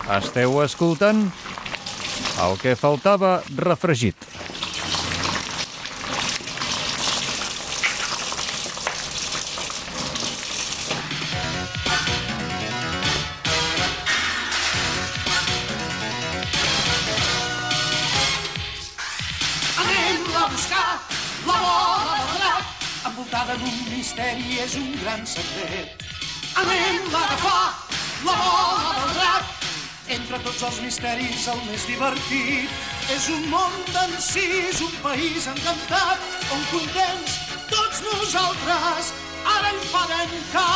Esteu escoltant el que faltava refregit. Anem a buscar la bola del drac, envoltada d'un misteri, és un gran secret. Anem a agafar la bola del drac, entre tots els misteris el més divertit. És un món d'encís, un país encantat, on contents tots nosaltres ara hi farem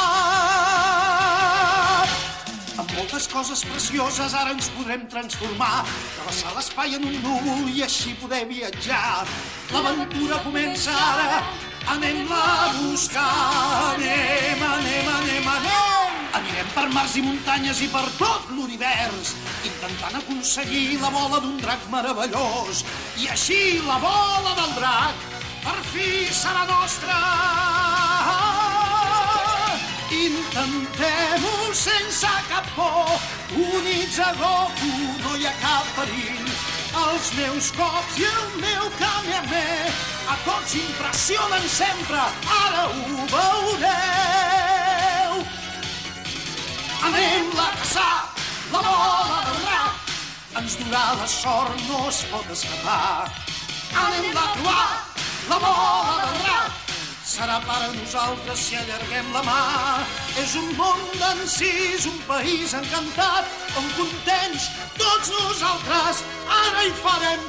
cap. Amb moltes coses precioses ara ens podrem transformar, travessar l'espai en un núvol i així poder viatjar. L'aventura comença ara, anem a buscar, anem. Anirem per mars i muntanyes i per tot l'univers, intentant aconseguir la bola d'un drac meravellós. I així la bola del drac per fi serà nostra. Intentem-ho sense cap por, units a Goku no hi ha cap perill. Els meus cops i el meu Kamehameha a tots impressionen sempre, ara ho veureu. Anem a caçar la bola del drac, ens durà la sort, no es pot escapar. Anem a trobar la bola del drac, serà per a nosaltres si allarguem la mà. És un món d'encís, un país encantat, on contents tots nosaltres ara hi farem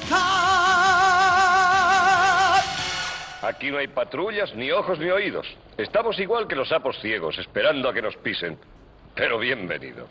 cap. Aquí no hay patrullas, ni ojos, ni oídos. Estamos igual que los sapos ciegos, esperando a que nos pisen. Pero bienvenidos.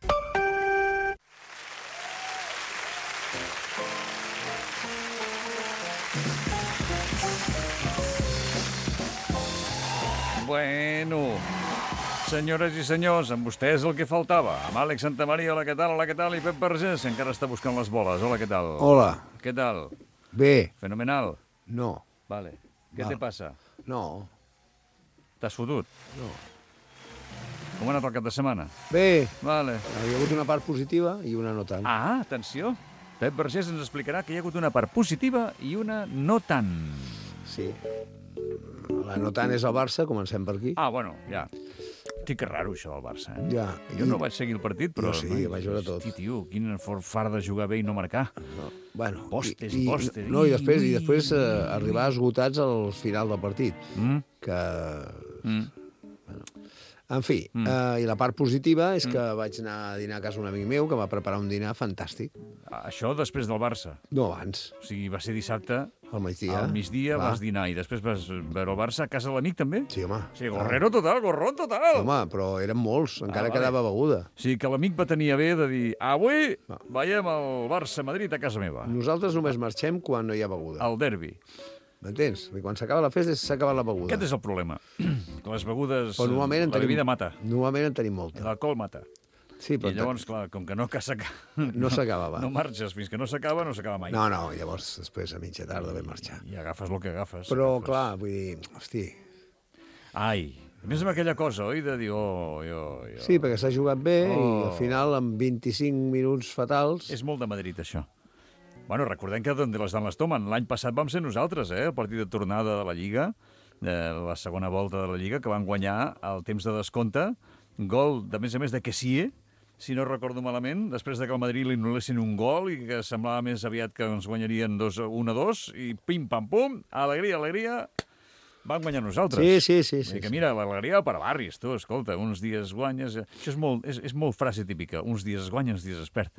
Bueno, senyores i senyors, amb vostès el que faltava. Amb Àlex Santamaria, hola, què tal? Hola, què tal? I Pep Vergés, que encara està buscant les boles. Hola, què tal? Hola. Què tal? Bé. Fenomenal. No. Vale. Què te passa? No. T'has fotut? No. Com ha anat el cap de setmana? Bé. Vale. Hi ha hagut una part positiva i una no tant. Ah, atenció. Pep Vergés ens explicarà que hi ha hagut una part positiva i una no tant. Sí. La no tant és el Barça, comencem per aquí. Ah, bueno, ja. Hosti, que raro això del Barça, eh? Ja. Jo no vaig seguir el partit, però... Jo sí, vaig veure tot. Hosti, tio, quin fart de jugar bé i no marcar. No. Bueno, Postes. No, i després arribar esgotats al final del partit. Que... Bueno. En fi, i la part positiva és que vaig anar a dinar a casa un amic meu que va preparar un dinar fantàstic. Això després del Barça? No, abans. O sigui, va ser dissabte... Al migdia. Al migdia vas dinar i després vas veure el Barça a casa de l'amic també? Sí, home. Sí, gorrero total, gorrón total. Home, però eren molts, encara quedava beguda. Sí, que l'amic va tenir a bé de dir avui veiem el Barça-Madrid a casa meva. Nosaltres només marxem quan no hi ha beguda. El derbi. M'entens? Quan s'acaba la festa s'ha acabat la beguda. Aquest és el problema. Que les begudes... Però normalment la bebida mata. Normalment en tenim molta. L'alcohol mata. Sí, però... I llavors, clar, com que no s'acaba. No marxes fins que no s'acaba mai. No, llavors després a mitja tarda vam marxar. I agafes el que agafes. Però, clar, vull dir, hosti... Ai, a més amb aquella cosa, oi, de dir, Sí, perquè s'ha jugat bé i al final, amb 25 minuts fatals... És molt de Madrid, això. Bueno, recordem que d'on les dan les tomen. L'any passat vam ser nosaltres, el partit de tornada de la Lliga, de la segona volta de la Lliga, que van guanyar el temps de descompte, gol, de més a més, de Kessie, si no recordo malament, després de que el Madrid li anul·lessin un gol i que semblava més aviat que ens guanyarien 1-2, i pim-pam-pum, alegria, van guanyar nosaltres. Sí. Que mira, l'alegria per barris, tu, escolta, uns dies guanyes... Això és molt frase típica, uns dies es guanya, uns dies es perd.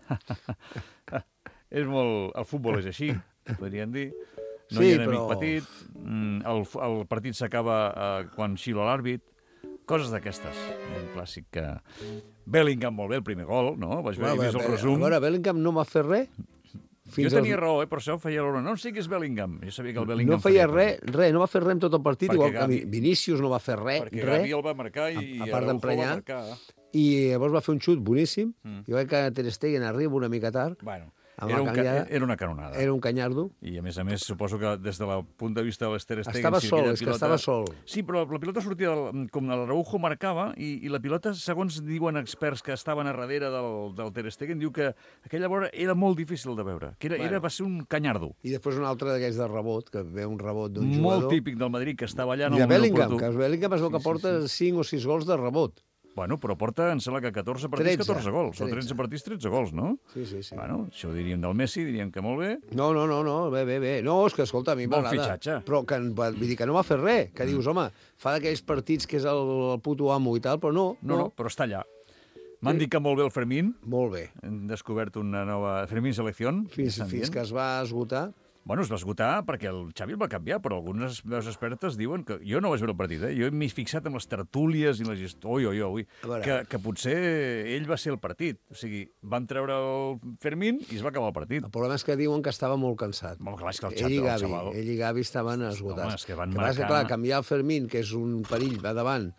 És molt... El futbol és així, podríem dir. No hi ha enemic petit, el partit s'acaba quan xilo l'àrbit, coses d'aquestes. Un clàssic que... Bellingham molt bé, el primer gol, no? Vaig veure el resum. A veure, Bellingham no va fer res? Jo tenia raó, per això feia l'hora. No siguis Bellingham. Jo sabia que el Bellingham... No feia res, no va fer res en tot el partit, igual que Vinícius no va fer res. Perquè Gavi el va marcar i Araujo va marcar. I llavors va fer un xut boníssim. Jo crec que Ter Stegen arriba una mica tard. Bueno, Era una canonada. Era un canyardo. I, a més, suposo que des del punt de vista de l'Ester Stegen... Estava sol, és que estava sol. Sí, però la pilota sortia, com l'Araujo marcava, i la pilota, segons diuen experts que estaven a darrere del Ter Stegen, diu que aquella bola era molt difícil de veure, que va ser un canyardo. I després un altre d'aquells de rebot, que ve un rebot d'un jugador... Molt típic del Madrid, que estava allà... I de Bellingham, que Bellingham es veu que porta 5 o 6 gols de rebot. Bueno, però porta, em sembla que 14 partits, 14 gols. O 13 partits, 13 gols, no? Sí. Bueno, això ho diríem del Messi, diríem que molt bé. No, bé. No, és que, escolta, a mi m'agrada. Bon fitxatge. Però vull dir que no va fer res, que dius, home, fa d'aquells partits que és el puto amo i tal, però no. No, però està allà. M'han dit que molt bé el Fermín. Molt bé. Hem descobert una nova... Fermín Selección. Fins que es va esgotar. Bueno, es va esgotar perquè el Xavi el va canviar, però algunes veus expertes diuen que... Jo no vaig veure el partit, Jo m'he fixat en les tertúlies i les històries, que potser ell va ser el partit. O sigui, van treure el Fermín i es va acabar el partit. El problema és que diuen que estava molt cansat. Molt clar, és que el xaval... Ell i Gavi estaven esgotats. Home, és que van marcar... Que, clar, canviar el Fermín, que és un perill, va davant,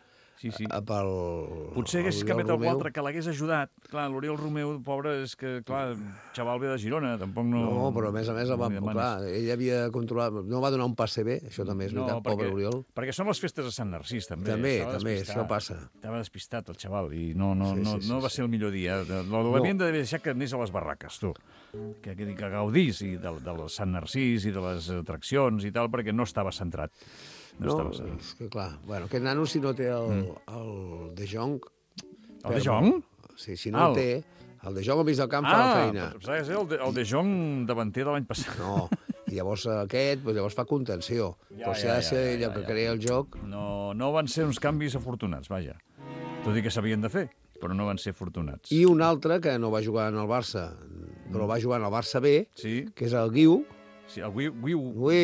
potser hagués canviat algú altre que l'hagués ajudat. Clar, l'Oriol Romeu, pobre, és que, clar, xaval ve de Girona, tampoc no... No, però a més, clar, ell havia controlat... No va donar un passe bé, això també és veritat, pobre Oriol. Perquè són les festes de Sant Narcís, també. També, això passa. Estava despistat, el xaval, i no va ser el millor dia. L'havien d'haver deixat que anés a les barraques, tu. Que gaudís del Sant Narcís i de les atraccions i tal, perquè no estava centrat. No, és que clar, bueno, aquest nano si no té el De Jong... El De Jong? Sí, si no el té, el De Jong al mig del camp fa la feina. Saps, el De Jong davanter de l'any passat. No, i llavors aquest llavors fa contenció. Però si ha de ser allò que crea el joc... No van ser uns canvis afortunats, vaja. Tot i que s'havien de fer, però no van ser afortunats. I un altre que no va jugar en el Barça, però va jugar en el Barça B, que és el Guiu. Sí, el Guiu.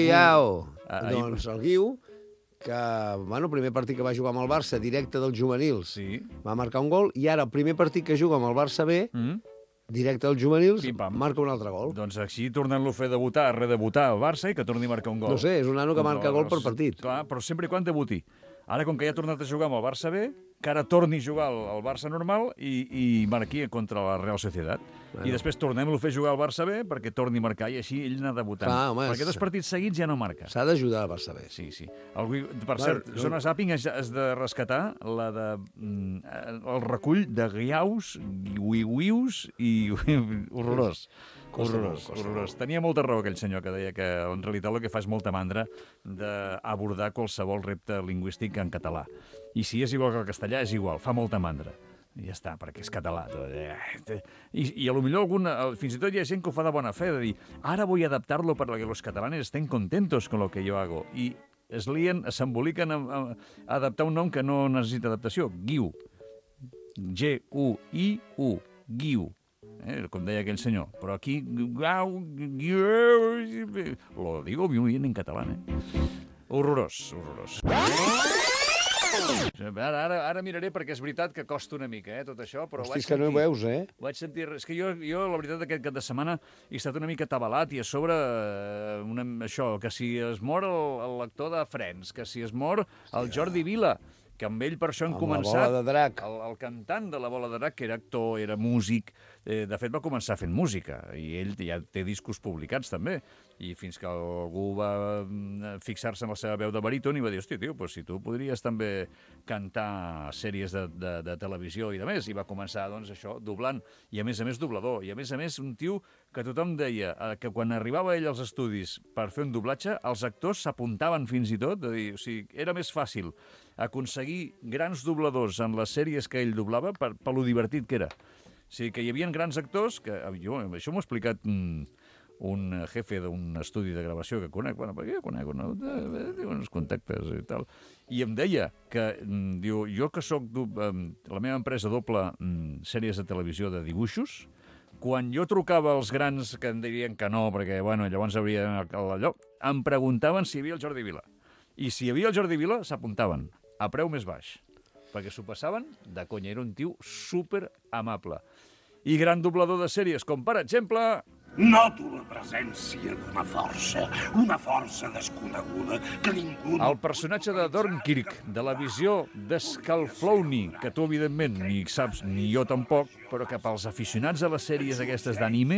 Doncs el Guiu, que, bueno, el primer partit que va jugar amb el Barça, directe dels juvenils, va marcar un gol, i ara el primer partit que juga amb el Barça B, directe als juvenils, marca un altre gol. Doncs així, tornant-lo a fer debutar, redebutar al Barça i que torni a marcar un gol. No sé, és un nano que marca gol per partit. Clar, però sempre i quan debuti. Ara, com que ja ha tornat a jugar amb el Barça B, que ara torni a jugar al Barça normal i marqui contra la Real Societat. I després tornem-lo a fer jugar al Barça B perquè torni a marcar i així ell anar debutant. Perquè 2 partits seguits ja no marca. S'ha d'ajudar al Barça B. Sí. Per cert, Zona Zàping has de rescatar el recull de guiaus, guiuius i horrorós. Horrorós. Tenia molta raó aquell senyor que deia que en realitat el que fa és molta mandra d'abordar qualsevol repte lingüístic en català. I si és igual que el castellà, és igual, fa molta mandra. I ja està, perquè és català. I a lo millor fins i tot hi ha gent que ho fa de bona fe, de dir, ara vull adaptar-lo para que los catalanes estén contentos con lo que yo hago. I s'emboliquen a adaptar un nom que no necessita adaptació. Guiu. G-U-I-U. Guiu. Com deia aquell senyor. Però aquí... Lo digo muy bien en català, Horrorós. Ara miraré perquè és veritat que costa una mica, tot això, però Hosti, que no ho veus, Vaig sentir... És que jo, la veritat, aquest cap de setmana he estat una mica atabalat i a sobre això, que si es mor el lector de Friends, que si es mor el Jordi Vila, que amb ell per això han començat... La Bola de Drac. El cantant de la Bola de Drac, que era actor, era músic, de fet va començar fent música, i ell ja té discos publicats també, i fins que algú va fixar-se en la seva veu de baríton i va dir, hòstia, tio, si tu podries també cantar sèries de televisió i de més, i va començar, doncs, això, doblant, i a més doblador, i a més un tio que tothom deia que quan arribava ell als estudis per fer un doblatge, els actors s'apuntaven fins i tot, de dir, o sigui, era més fàcil aconseguir grans dobladors en les sèries que ell doblava per lo divertit que era. O sigui, que hi havia grans actors, que això m'ho ha explicat un jefe d'un estudi de gravació que conec, perquè jo conec uns contactes i tal, i em deia que, diu, jo que soc, la meva empresa doble sèries de televisió de dibuixos, quan jo trucava als grans que em dirien que no, perquè, llavors hauria allò, em preguntaven si hi havia el Jordi Vila. I si hi havia el Jordi Vila, s'apuntaven a preu més baix, perquè s'ho passaven de conya. Era un tio super amable. I gran doblador de sèries, com per exemple... Noto la presència d'una força desconeguda que ningú... El personatge de Dornkirk, de la visió d'Scalflowny, que tu, evidentment, ni saps, ni jo tampoc, però que pels aficionats a les sèries aquestes d'anime,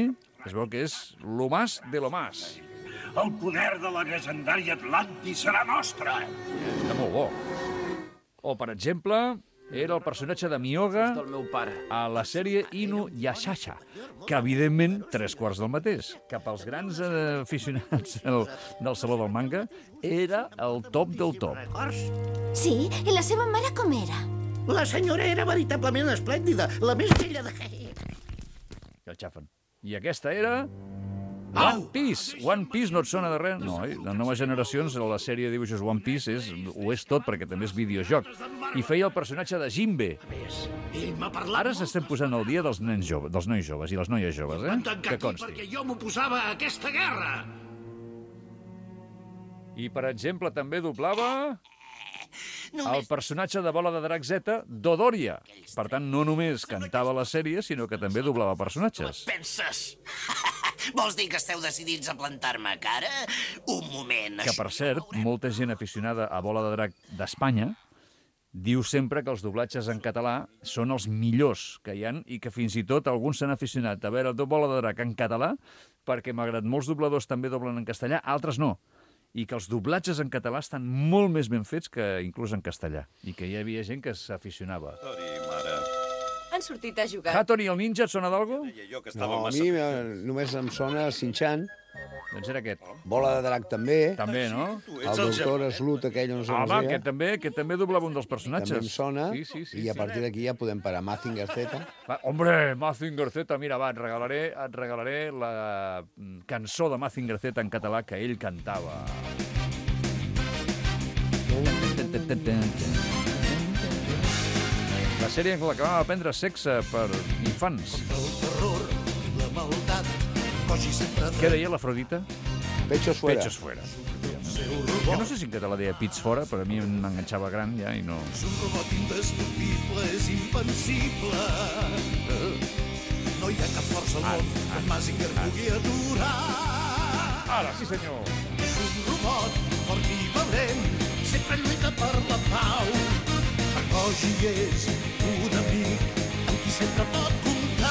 Es veu que és lo más de lo más. El poder de la legendària Atlantis serà nostre. Està molt bo. O, per exemple, era el personatge de Myoga a la sèrie Inuyasha, que, evidentment, 3/4 del mateix. Que pels grans aficionats del Saló del Manga era el top del top. Sí? I la seva mare com era? La senyora era veritablement esplèndida, la més bella de... Que el xafen. I aquesta era... One Piece. One Piece no et sona de res? No, les noves generacions, la sèrie de dibuixos One Piece ho és tot, perquè també és videojoc. I feia el personatge de Jinbe. Ara s'estem posant al dia dels nois joves i les noies joves, que consti. Perquè jo m'oposava a aquesta guerra. I, per exemple, també doblava el personatge de Bola de Drac Z, Dodoria. Per tant, no només cantava la sèrie, sinó que també doblava personatges. Penses? Vols dir que esteu decidits a plantar-me cara? Un moment. Que, per cert, molta gent aficionada a Bola de Drac d'Espanya diu sempre que els doblatges en català són els millors que hi ha i que fins i tot alguns s'han aficionat a veure Bola de Drac en català perquè, malgrat molts dobladors també doblen en castellà, altres no. I que els doblatges en català estan molt més ben fets que inclús en castellà. I que hi havia gent que s'aficionava. Han sortit a jugar. Hattori el ninja, et sona d'algo? No, a mi només em sona Shin-Chan. Doncs era aquest. Bola de Drac també. També, no? El doctor Slut, aquell on Home, aquest també doblava un dels personatges. També em sona. Sí. I a partir d'aquí ja podem parar. Mazinger Z. Hombre, Mazinger Z, mira, va, et regalaré la cançó de Mazinger Z en català que ell cantava. La sèrie en la que vam aprendre sexe per infants. El terror i la maldat, cogi sempre Què deia l'Afrodita? Pechos fuera. Pechos fuera. Que no sé si en català deia pits fora, però a mi m'enganxava gran ja i no... És un robot indestructible, és invencible. No hi ha cap força al món que Mazinger pugui aturar. Ara, sí senyor! És un robot fort i valent, sempre lluita per la pau. El Koji és un amic amb qui sempre pot comptar.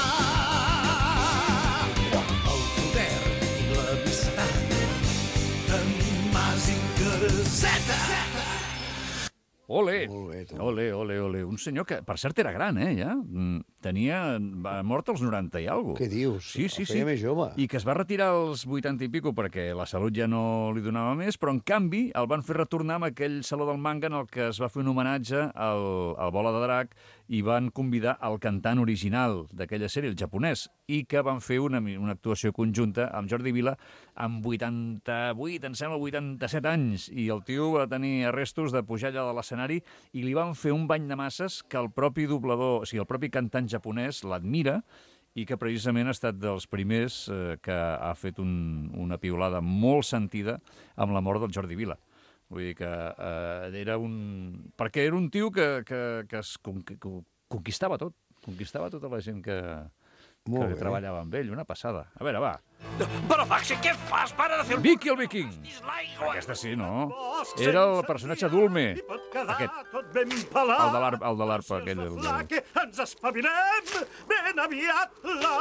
El poder i l'amistat d'en Mazinger Z. Ole! Molt bé, tu. Ole. Un senyor que, per cert, era gran, ja. Va mort als 90 i alguna cosa. Què dius? Sí. El feia més jove. I que es va retirar als 80 i pico perquè la salut ja no li donava més, però en canvi el van fer retornar amb aquell Saló del Manga en el que es va fer un homenatge al Bola de Drac i van convidar el cantant original d'aquella sèrie, el japonès, i que van fer una actuació conjunta amb Jordi Vila amb 88, em sembla, 87 anys, i el tio va tenir arrestos de pujar allà de l'escenari i li van fer un bany de masses que el propi doblador, o sigui, el propi cantant japonès l'admira i que precisament ha estat dels primers que ha fet una piulada molt sentida amb la mort del Jordi Vila. Vull dir que era un... Perquè era un tio que conquistava tot. Conquistava tota la gent que treballava amb ell. Una passada. A veure, va. Però, Baxi, què fas? Para de fer... Vicky el Viking. Aquesta sí, no? Era el personatge d'Ulme. Aquest. El de l'arpa, aquell. Ens espavilem! Ben aviat la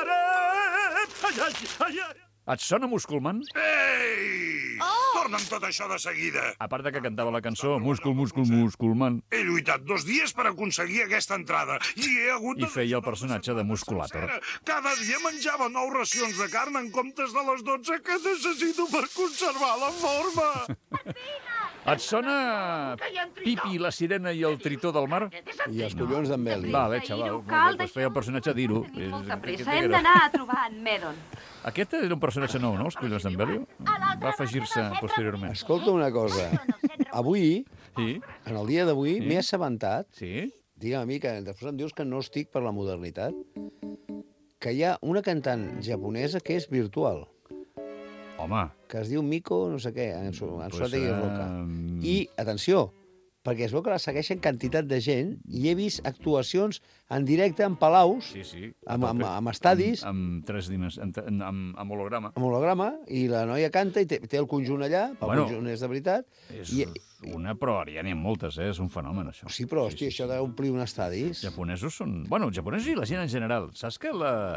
pagarem! Et sona Musculman? Ei! Torna'm tot això de seguida. A part de que cantava la cançó Musculman. He lluitat 2 dies per aconseguir aquesta entrada i he hagut I feia el personatge de Musculator. Cada dia menjava 9 racions de carn en comptes de les 12 que necessito per conservar la forma. Et sona Pipi, la sirena i el tritó del mar? I els collons d'en Beli. Vale, xaval. Doncs feia el personatge d'Iro. Molta pressa, hem d'anar a trobar en Medon. Aquest era un personatge nou, no? Els collons d'en Belio? Va afegir-se posteriorment. Escolta una cosa. Avui, Sí? en el dia d'avui, m'he assabentat, Sí? digue'm a mi, que després em dius que no estic per la modernitat, que hi ha una cantant japonesa que és virtual, Home, que es diu Miko no sé què, en Suategi Roca. Pues, I, atenció, perquè es veu que la segueixen quantitat de gent i he vist actuacions en directe en palaus, sí. amb estadis, Amb 3 dimensions, amb holograma. amb holograma, i la noia canta i té el conjunt allà, el conjunt és de veritat. És però ara ja n'hi ha moltes, és un fenomen, això. Sí, però, hòstia, això d'omplir un estadis... Japonesos són... Bueno, els japonesos i la gent en general. Saps que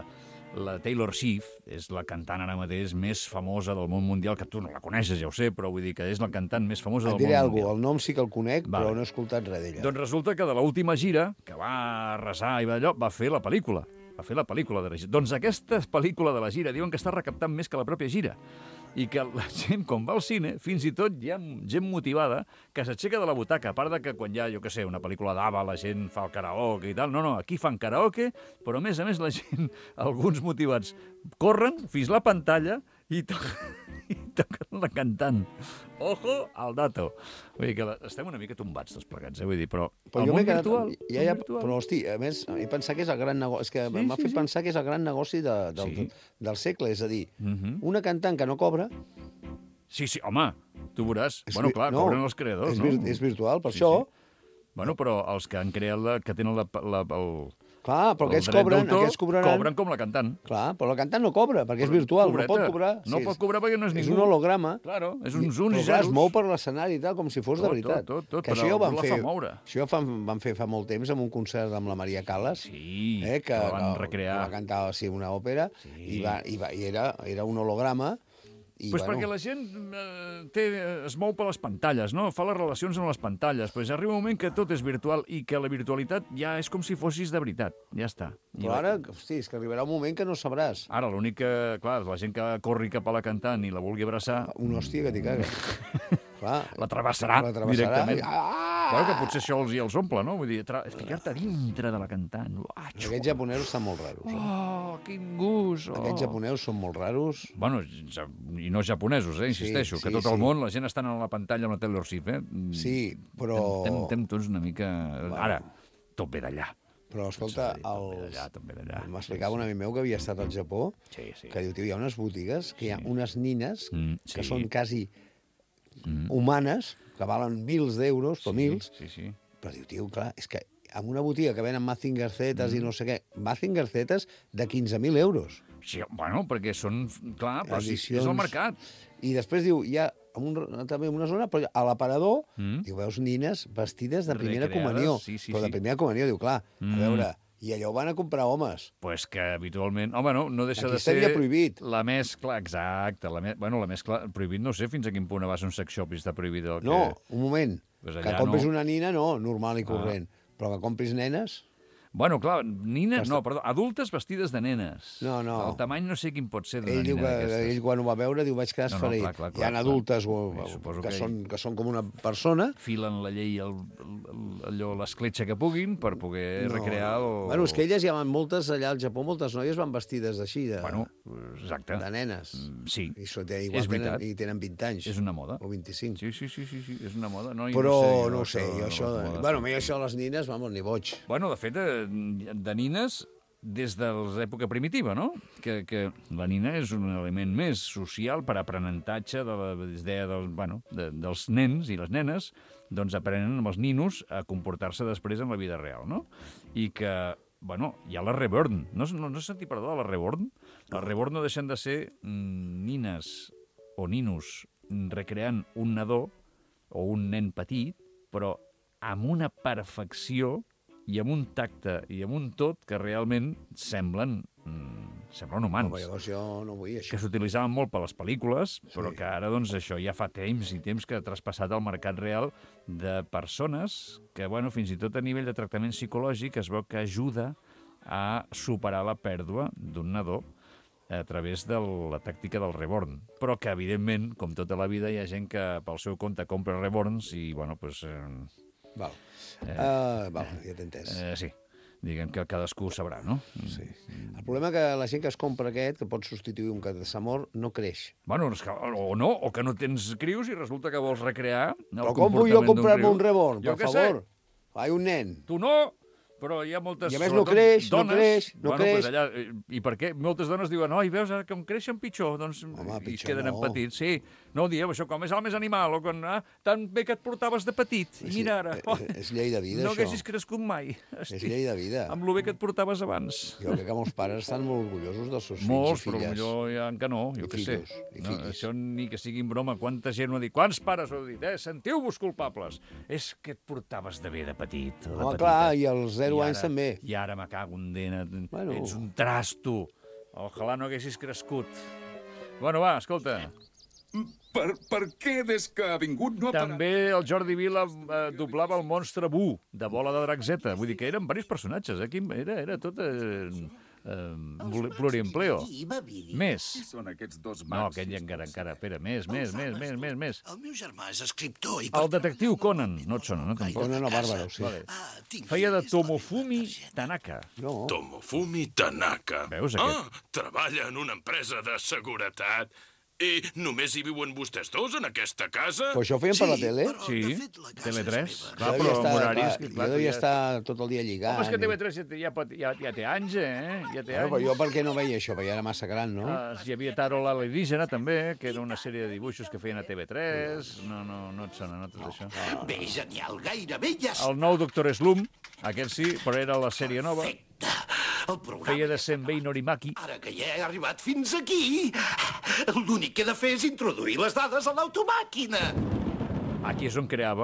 la Taylor Swift és la cantant ara mateix més famosa del món mundial, que tu no la coneixes, ja ho sé, però vull dir que és la cantant més famosa del món mundial. El nom sí que el conec, però no he escoltat res d'ella. Doncs resulta que de l'última gira, que va arrasar i va allò, va fer la pel·lícula. De la gira. Doncs aquesta pel·lícula de la gira diuen que està recaptant més que la pròpia gira. I que la gent, quan va al cine, fins i tot hi ha gent motivada que s'aixeca de la butaca, a part de que quan hi ha, jo què sé, una pel·lícula d'Ava, la gent fa el karaoke i tal. No, aquí fan karaoke, però a més la gent, alguns motivats, corren fins la pantalla i toquen la cantant. Ojo al dato. Vull dir que estem una mica tombats tots plegats, vull dir, però el món virtual... Però, hosti, a més, he pensat que és el gran negoci... És que m'ha fet pensar que és el gran negoci del segle, és a dir, una cantant que no cobra... Sí, home, tu veuràs. Bueno, clar, cobren els creadors, no? És virtual, per això... Bueno, però els que han creat, que tenen el... Clar, però aquests cobraran... Cobren com la cantant. Clar, però la cantant no cobra, perquè és virtual, no pot cobrar. No pot cobrar perquè no és ningú. És un holograma. Claro, és uns i zeros. Però es mou per l'escenari i tal, com si fos de veritat. Tot, però la fa moure. Això van fer fa molt temps amb un concert amb la Maria Callas. Sí, que van recrear. Va cantar una òpera i era un holograma. Pues perquè la gent es mou per les pantalles, no? Fa les relacions amb les pantalles. Pues arriba un moment que tot és virtual i que la virtualitat ja és com si fossis de veritat. Ja està. Però ara, hosti, és que arribarà un moment que no sabràs. Ara, l'únic que, clar, la gent que corri cap a la cantant i la vulgui abraçar... Una hòstia que t'hi caga. La travessarà directament. Clar que potser això els omple, no? Vull dir, ficar-te dintre de la cantant. Aquests japonesos estan molt raros. Oh, quin gust! Aquests japonesos són molt raros. Bueno, i no japonesos, insisteixo, que tot el món, la gent està a la pantalla amb la Taylor Swift, Sí, però... Estem tots una mica... Ara, tot ve d'allà. Però, escolta, m'explicava un amic meu que havia estat al Japó, que diu, tio, hi ha unes botigues, que hi ha unes nines que són quasi humanes, que valen mils d'euros, o mils, però diu, tio, clar, és que en una botiga que venen Mazinger Zetas i no sé què, Mazinger Zetas de 15.000 euros. Sí, bueno, perquè són, clar, però és el mercat. I després diu, hi ha també una zona, però a l'aparador, diu, veus nines vestides de primera comunió. Però de primera comunió, diu, clar, a veure... I allò ho van a comprar homes. Pues que habitualment... Home, no deixa de ser... Aquí estaria prohibit. La mescla, exacte. La mescla prohibit, no sé fins a quin punt vas a un sex shop i està prohibit el que... No, un moment. Que compris una nina, no, normal i corrent. Però que compris nenes... Bueno, clar, nines, no, perdó, adultes vestides de nenes. No. El tamany no sé quin pot ser d'una nina d'aquestes. Ell quan ho va veure diu, vaig quedar esfereït. Hi ha adultes que són com una persona. Filen la llei allò, l'escletxa que puguin per poder recrear... Bueno, és que elles ja van moltes, allà al Japó, moltes noies van vestides així, exacte. De nenes. Sí, és veritat. I tenen 20 anys. És una moda. O 25. Sí, és una moda. Però no ho sé, jo això... Bueno, a mi això les nines, vamos, ni boig. Bueno, de fet, de nines des de l'època primitiva, no? Que la nina és un element més social per aprenentatge de la idea dels nens i les nenes, doncs aprenen amb els ninos a comportar-se després en la vida real, no? I que, bueno, hi ha la reborn. No has sentit parlar de la reborn? La reborn no deixen de ser nines o ninos recreant un nadó o un nen petit, però amb una perfecció i amb un tacte i amb un tot que realment semblen humans. No, jo no vull això. Que s'utilitzaven molt per les pel·lícules, però que ara, doncs, això ja fa temps i temps que ha traspassat al mercat real de persones que, bueno, fins i tot a nivell de tractament psicològic es veu que ajuda a superar la pèrdua d'un nadó a través de la tàctica del reborn. Però que, evidentment, com tota la vida, hi ha gent que pel seu compte compra reborns i, bueno, doncs... Val, ja t'he entès. Sí, diguem que cadascú sabrà, no? Sí. El problema que la gent que es compra aquest, que pot substituir un casamor, no creix. Bueno, o que no tens crius i resulta que vols recrear el comportament d'un criu. Però com vull jo comprar-me un reborn, per favor? Ai, un nen. Tu no, però hi ha moltes... I a més no creix, no creix. Pues allà, i per què? Moltes dones diuen, oi, veus, ara que em creixen pitjor, doncs i es queden petits. Sí, no ho dieu, això com és el més animal, o quan tan bé que et portaves de petit. I mira ara. És llei de vida, això. No això. haguessis crescut mai. És llei de vida. Amb lo bé que et portaves abans. Jo crec que molts pares estan molt orgullosos dels seus fills i filles. Molts, però potser ja que no, jo què sé. Això ni que sigui en broma. Quanta gent ho ha dit, quants pares ho ha dit, sentiu-vos culpables. És que et portaves de bé de petit. Clar, i als 0 anys també. I ara me cago en dena. Ets un trasto. Ojalà no haguessis crescut. Bueno, va, escolta. Per què des que ha vingut no ha parat? També el Jordi Vila doblava el monstre Bu, de Bola de Drac Z. Vull dir que eren diversos personatges, eh? Era tot pluriempleo. Més. Qui són aquests dos No, mags? aquell encara. Espera, més. El meu germà és escriptor i... El detectiu Conan. No et sona, no? Tampoc. Conan o Bàrbaro, sí. Vale. Feia de Tomofumi Tanaka. No. Tomofumi Tanaka. Veus, aquest? Treballa en una empresa de seguretat. I només hi viuen vostès dos en aquesta casa? Però això ho feien per la tele? Sí, Tele3. Clar, Jo devia però amb horaris... jo devia estar tot el dia lligant. Home, és que TV3 ja té anys, eh? Ja té Però anys. jo per què no veia això? Perquè era massa gran, no? Hi havia Taro l'alienígena, també, que era una sèrie de dibuixos que feien a TV3. No et sona, no, tot això. Bé, genial, gairebé ja El nou Doctor Slump, aquest sí, però era la sèrie nova. el programa... Feia de Senbei Norimaki. Ara que ja he arribat fins aquí, l'únic que he de fer és introduir les dades a l'automàquina. Aquí és on creava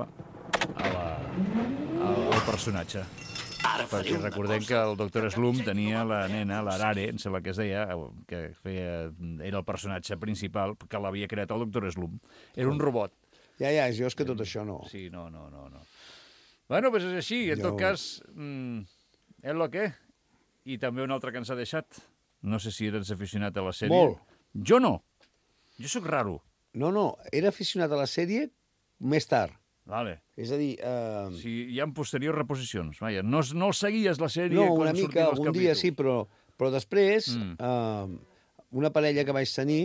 el personatge. Ara faré Perquè una recordem cosa. que el Doctor Slump tenia la nena, l'Arare, em sembla que es deia, que era el personatge principal, que l'havia creat el Doctor Slump. Era un robot. Ja, jo és que tot això no. Sí, no. Bueno, doncs és així. En tot cas, és lo que. I també un altre que ens ha deixat. No sé si eres aficionat a la sèrie. Molt. Jo no. Jo sóc raro. No, era aficionat a la sèrie més tard. Vale. És a dir... Sí, hi ha posteriors reposicions. Vaja, no el seguies, la sèrie, No, quan una mica, sortien els algun dia capítols. sí, però després, una parella que vaig tenir,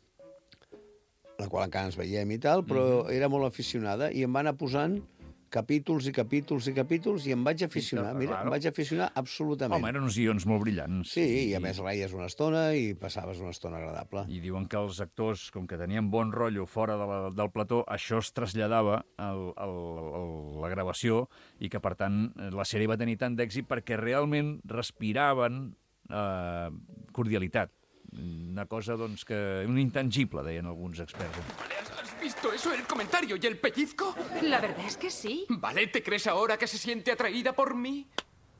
la qual encara ens veiem i tal, però era molt aficionada i em va anar posant capítols i em vaig aficionar. Mira, em vaig aficionar absolutament. Home, eren uns guions molt brillants. Sí, i a més reies una estona i passaves una estona agradable. I diuen que els actors, com que tenien bon rotllo fora del plató, això es traslladava a la gravació i que, per tant, la sèrie va tenir tant d'èxit perquè realment respiraven cordialitat. Una cosa, doncs, que... un intangible, deien alguns experts. ¿Has visto eso, el comentario y el pellizco? La verdad es que sí. Vale, ¿te crees ahora que se siente atraída por mí?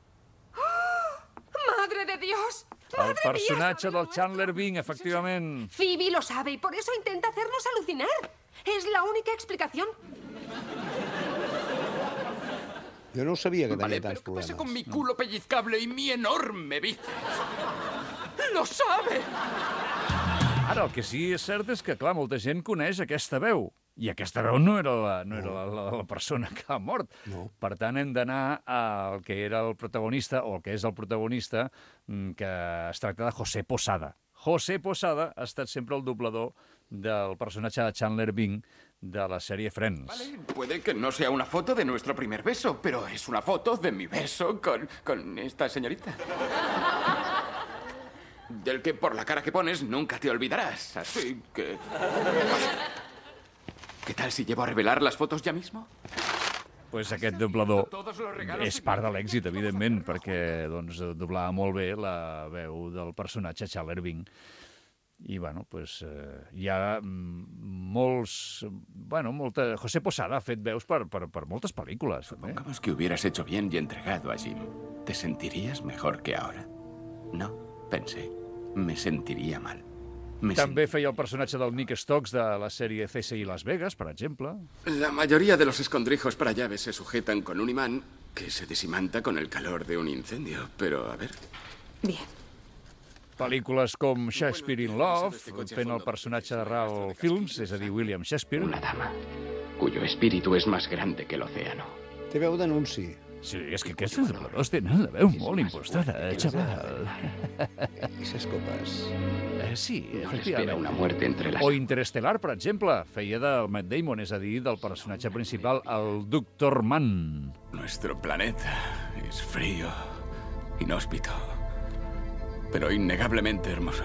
¡Madre de Dios! El personatge del Chandler Bing, efectivament. Phoebe lo sabe y por eso intenta hacernos alucinar. Es la única explicación. Jo no ho sabia que Vale, tenia pero tants ¿qué pasa problemes. con mi culo pellizcable y mi enorme bíceps? ¡Lo sabe! Ara, el que sí és cert és que, clar, molta gent coneix aquesta veu. I aquesta veu no era la persona que ha mort. No. Per tant, hem d'anar al que era el protagonista, o el que és el protagonista, que es tracta de José Posada. José Posada ha estat sempre el doblador del personatge de Chandler Bing de la sèrie Friends. Vale, puede que no sea una foto de nuestro primer beso, pero es una foto de mi beso con esta señorita. Del que por la cara que pones nunca te olvidarás, así que... ¿Qué tal si llevo a revelar las fotos ya mismo? Pues aquest doblador és part de l'èxit, evidentment, perquè doncs, doblava molt bé la veu del personatge Chandler Bing. I, bueno, pues, hi ha molts... Bueno, José Posada ha fet veus per moltes pel·lícules. Supongamos que hubieras hecho bien y entregado a Jim. ¿Te sentirías mejor que ahora? No, pensé. Me sentiría mal. També feia el personatge del Nick Stokes de la sèrie CSI Las Vegas, per exemple. La mayoría de los escondrijos para llaves se sujetan con un imán que se desimanta con el calor de un incendio. Pero, a ver... Bien. Pel·lícules com Shakespeare in Love, fent el personatge de Raoul Films, és a dir, William Shakespeare. Una dama cuyo espíritu es más grande que el océano. Té veu d'anunci. Sí, és que aquests dobladors tenen la veu molt impostada, xaval. I ses copes. Sí, Espera efectivament. una muerte entre las... O Interestelar, per exemple, feia del Matt Damon, és a dir, del personatge principal, el Dr. Mann. Nuestro planeta es frío, inhóspito, pero innegablemente hermoso.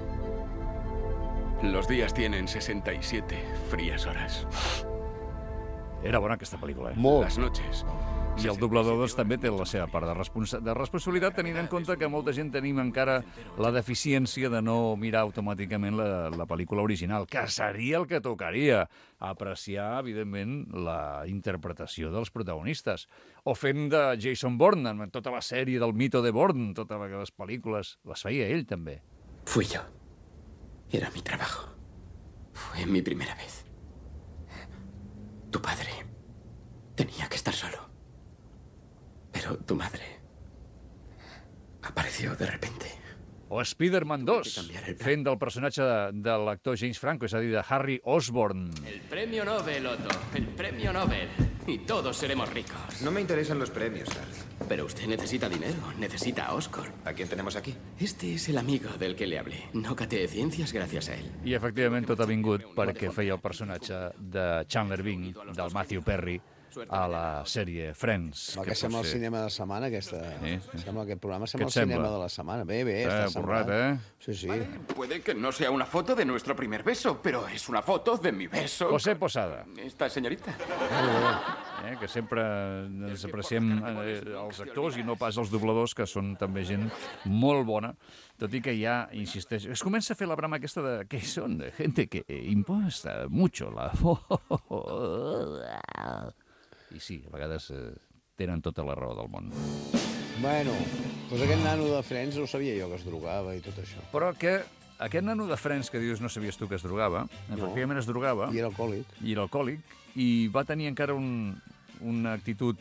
Los días tienen 67 frías horas. Era bona aquesta pel·lícula, eh? Molt. Las noches... I el doblador doncs, també té la seva part de responsabilitat, tenint en compte que molta gent tenim encara la deficiència de no mirar automàticament la pel·lícula original, que seria el que tocaria, apreciar, evidentment, la interpretació dels protagonistes. O fent de Jason Bourne, en tota la sèrie del mito de Bourne, totes les pel·lícules, les feia ell també. Fui yo. Era mi trabajo. Fue mi primera vez. Tu padre tenía que estar solo. Pero tu madre apareció de repente. O Spider-Man 2, fent del personatge de l'actor James Franco, és a dir, de Harry Osborn. El premio Nobel, Otto. El premio Nobel. Y todos seremos ricos. No me interesan los premios, Sar. Pero usted necesita dinero. Necesita a Oscar. ¿A quién tenemos aquí? Este es el amigo del que le hablé. No cateé ciencias gràcies a ell. I, efectivament, tot ha vingut perquè feia el personatge de Chandler Bing, del Matthew Perry, a la sèrie Friends. Va, que sembla el cinema de la setmana, aquesta... Sí. Sembla aquest programa, sembla el Què et cinema sembla? de la setmana. Bé, està borrat, semblant. Sí, sí. Puede que no sea una foto de nuestro primer beso, pero es una foto de mi beso. José Posada. Esta señorita. Que sempre ens apreciem els actors i no pas els dobladors, que són també gent molt bona, tot i que ja, insisteix, es comença a fer la brama aquesta de que són gente que imposta mucho la I sí, a vegades tenen tota la raó del món. Bueno, doncs aquest nano de Friends no sabia jo que es drogava i tot això. Però que aquest nano de Friends que dius no sabies tu que es drogava, efectivament es drogava. I era alcohòlic. I era alcohòlic, i va tenir encara una actitud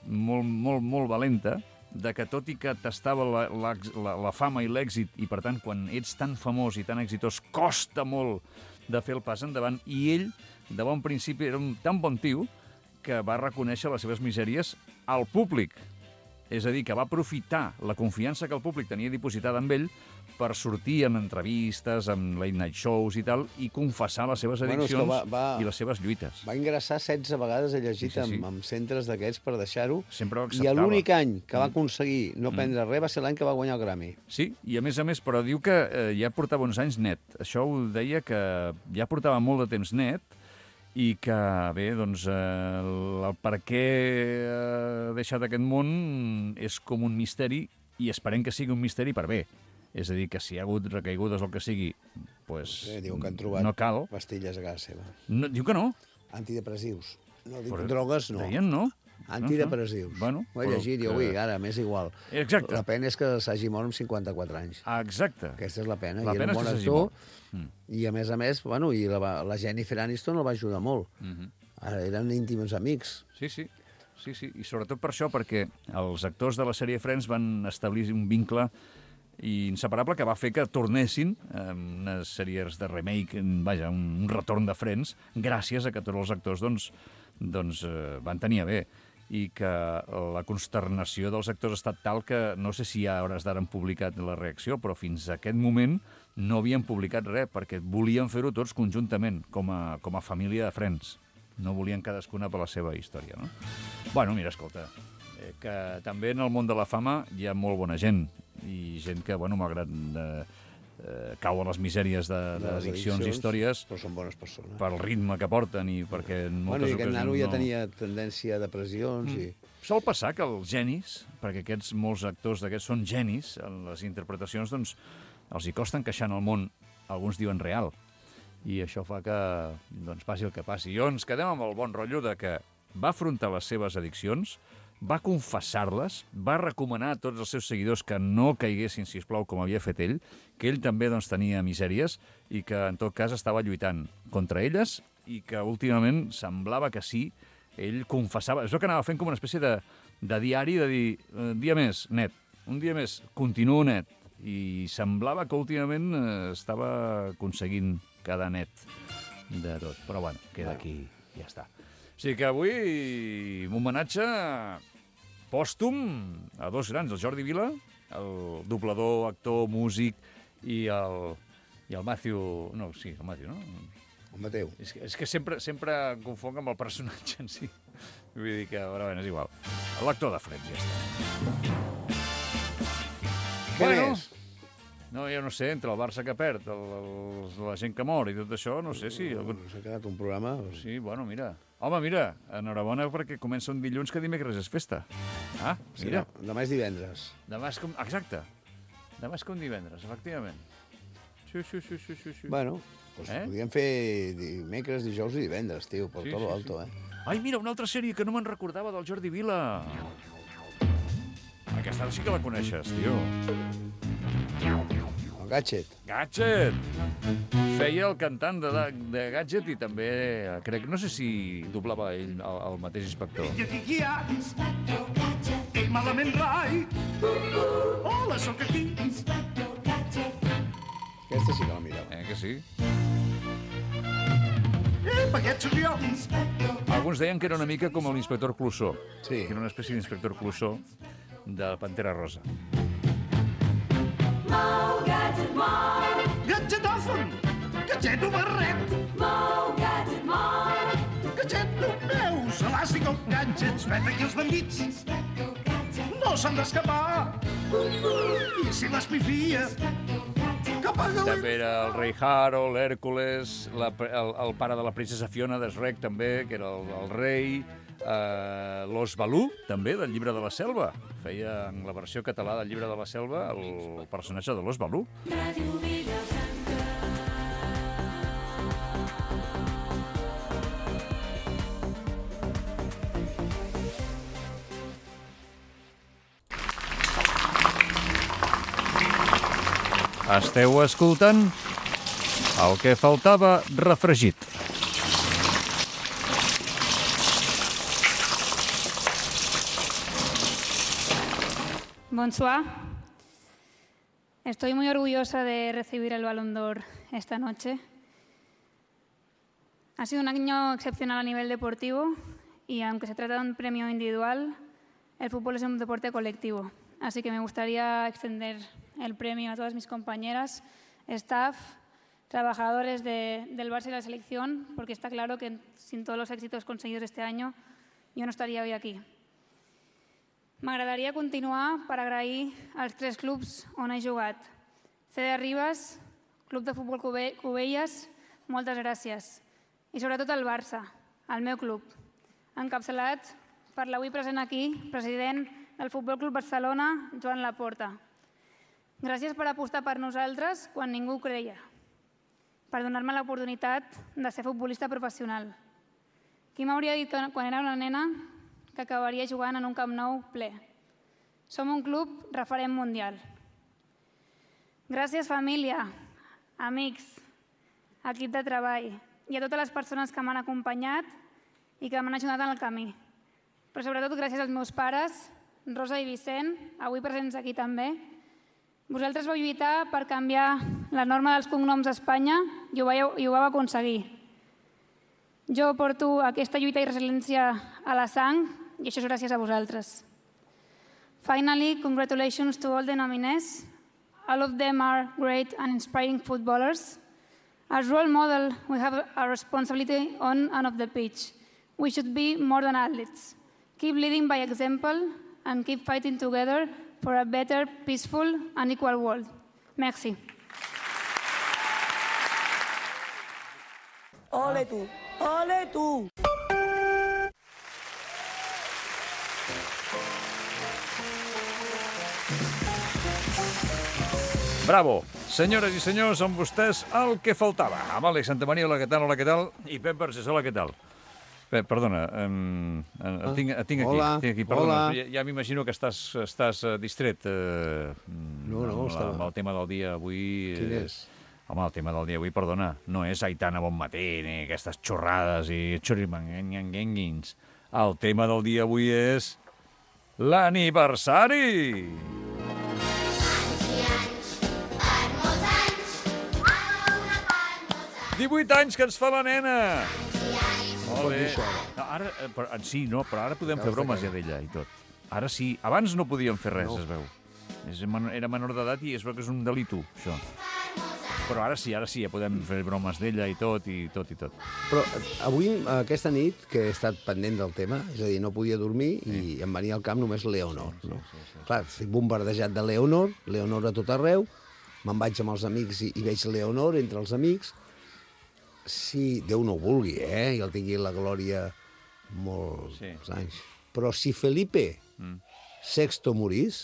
molt valenta, de que tot i que tastava la fama i l'èxit, i per tant, quan ets tan famós i tan exitós, costa molt de fer el pas endavant, i ell, de bon principi, era un tan bon tio que va reconèixer les seves misèries al públic. És a dir, que va aprofitar la confiança que el públic tenia dipositada amb ell per sortir en entrevistes, en late night shows i tal, i confessar les seves addiccions i les seves lluites. Va ingressar 16 vegades, he llegit, en centres d'aquests per deixar-ho. Sempre ho acceptava. I l'únic any que va aconseguir no prendre res va ser l'any que va guanyar el Grammy. Sí, i a més, però diu que ja portava uns anys net. Això ho deia que ja portava molt de temps net, i que, bé, doncs, el per què ha deixat aquest món és com un misteri, i esperem que sigui un misteri per bé. És a dir, que si hi ha hagut recaigudes o el que sigui, doncs diu que han trobat no cal. Pastilles a casa seva. No, diu que no. Antidepressius. No, dic drogues, no. Deien no. Antidepressius. Bueno, ho he llegit jo avui, ara, m'és igual. Exacte. La pena és que s'hagi mort amb 54 anys. Exacte. Aquesta és la pena. La I era pena un bon és que s'hagi actor, mort. i a més, bueno, i la Jennifer Aniston el va ajudar molt. Ara eren íntims amics. Sí. I sobretot per això, perquè els actors de la sèrie Friends van establir un vincle inseparable que va fer que tornessin unes sèries de remake, vaja, un retorn de Friends, gràcies a que tots els actors doncs van tenir a bé, i que la consternació dels actors ha estat tal que no sé si ja a hores d'ara han publicat la reacció, però fins a aquest moment no havien publicat res, perquè volien fer-ho tots conjuntament, com a família de Friends. No volien cadascuna per la seva història, no? Bueno, mira, escolta, que també en el món de la fama hi ha molt bona gent, i gent que, bueno, malgrat cau a les misèries d'addiccions i històries, però són bones persones. Pel ritme que porten i perquè en moltes ocasions... Bueno, i aquest nano ja tenia tendència a depressions i... Sol passar que els genis, perquè molts actors d'aquests són genis, en les interpretacions, doncs, els hi costa encaixar en el món, alguns diuen real, i això fa que doncs, passi el que passi. I ens quedem amb el bon rotllo de que va afrontar les seves addiccions, va confessar-les, va recomanar a tots els seus seguidors que no caiguessin, sisplau, com havia fet ell, que ell també doncs, tenia misèries i que, en tot cas, estava lluitant contra elles i que, últimament, semblava que sí, ell confessava... És el que anava fent com una espècie de diari, de dir, un dia més, net, un dia més, continuo net. I semblava que, últimament, estava aconseguint quedar net de tot. Però, bueno, queda aquí i ja està. O sigui que avui un homenatge pòstum a dos grans, el Jordi Vila, el doblador, actor, músic, i el Matthew... No, sí, el Matthew, no? El Mateu. És que sempre em confonc amb el personatge en si. Vull dir que, però bé, és igual. L'actor de Friends, ja està. Què més? No, jo no sé, entre el Barça que perd, la gent que mor i tot això, no sé si... S'ha quedat un programa... Sí, bueno, mira. Home, mira, enhorabona perquè comença un dilluns que dimecres és festa. Ah, mira. Sí, demà és divendres. Demà és com... Exacte. Demà és com divendres, efectivament. Sí. Bueno, doncs podríem fer dimecres, dijous i divendres, tio, per tot l'alto, Ai, mira, una altra sèrie que no me'n recordava del Jordi Vila. Aquesta sí que la coneixes, tio. Gadget. Gadget! Feia el cantant de Gadget i també, crec, no sé si doblava ell el mateix inspector. I aquí hi ha ell malament rai. Hola, sóc aquí. Aquesta sí que la mireu. Que sí? Aquest sóc jo. Alguns deien que era una mica com l'inspector Clouseau. Sí. Que era una espècie d'inspector Clouseau de Pantera Rosa. Mou, gadget, mou. Gadgetòfon. Gadgeto barret. Mou, gadget, mou. Gadgeto veus. Elàstic o gadgets. Vet aquí els bandits. No s'han d'escapar. I si l'espifia... També era el rei Harold, l'Hèrcules, el pare de la princesa Fiona de Shrek, també, que era el rei, l'Os Balú, també, del Llibre de la Selva. Feia en la versió català del Llibre de la Selva el personatge de l'Os Balú. Esteu escoltant el que faltava refregit. Bonsoir. Estoy muy orgullosa de recibir el Balón d'Or esta noche. Ha sido un año excepcional a nivel deportivo y aunque se trata de un premio individual, el fútbol es un deporte colectivo. Así que me gustaría extender el premio a todas mis compañeras, staff, trabajadores del Barça y la selección, porque está claro que sin todos los éxitos conseguidos este año jo no estaria avui aquí. M'agradaria continuar per agrair als 3 clubs on he jugat. CD Ribes, Club de Futbol Cubelles, moltes gràcies. I sobretot al Barça, el meu club, encapçalat per l'avui present aquí, president del Futbol Club Barcelona, Joan Laporta. Gràcies per apostar per nosaltres quan ningú ho creia, per donar-me l'oportunitat de ser futbolista professional. Qui m'hauria dit quan era una nena que acabaria jugant en un Camp Nou ple? Som un club referent mundial. Gràcies, família, amics, equip de treball i a totes les persones que m'han acompanyat i que m'han ajudat en el camí. Però sobretot gràcies als meus pares, Rosa i Vicent, avui presents aquí també. Vosaltres vau lluitar per canviar la norma dels cognoms a Espanya i ho vau aconseguir. Jo porto aquesta lluita i resiliència a la sang i això és gràcies a vosaltres. Finally, congratulations to all the nominees. All of them are great and inspiring footballers. As role model, we have a responsibility on and off the pitch. We should be more than athletes. Keep leading by example and keep fighting together for a better, peaceful and equal world. Merci. Ole tu, ole tu. Bravo! Senyores i senyors, amb vostès el que faltava. Amb Àlex Santamaria, hola, què tal, hola, què tal? I Pep Vergés, hola, què tal? Pep, perdona, tinc aquí. Hola, Perdona, hola. ja m'imagino que estàs distret amb el tema del dia avui. Quin és? Home, el tema del dia avui, perdona, no és Aitana Bonmatí ni aquestes xorrades i xorimanguenguenguins. El tema del dia avui és l'aniversari! 18 anys que ens fa la nena! Molt bé. No, ara, però ara podem fer bromes ja d'ella i tot. Ara sí. Abans no podíem fer res, es veu. Era menor d'edat i es veu que és un delitu, això. Però ara sí, ja podem fer bromes d'ella i tot. Però avui, aquesta nit, que he estat pendent del tema, és a dir, no podia dormir i em venia al cap només Leonor. No? Clar, estic bombardejat de Leonor a tot arreu, me'n vaig amb els amics i veig Leonor entre els amics. Si Déu no ho vulgui, i el tingui la glòria molts anys. Però si Felipe VI morís,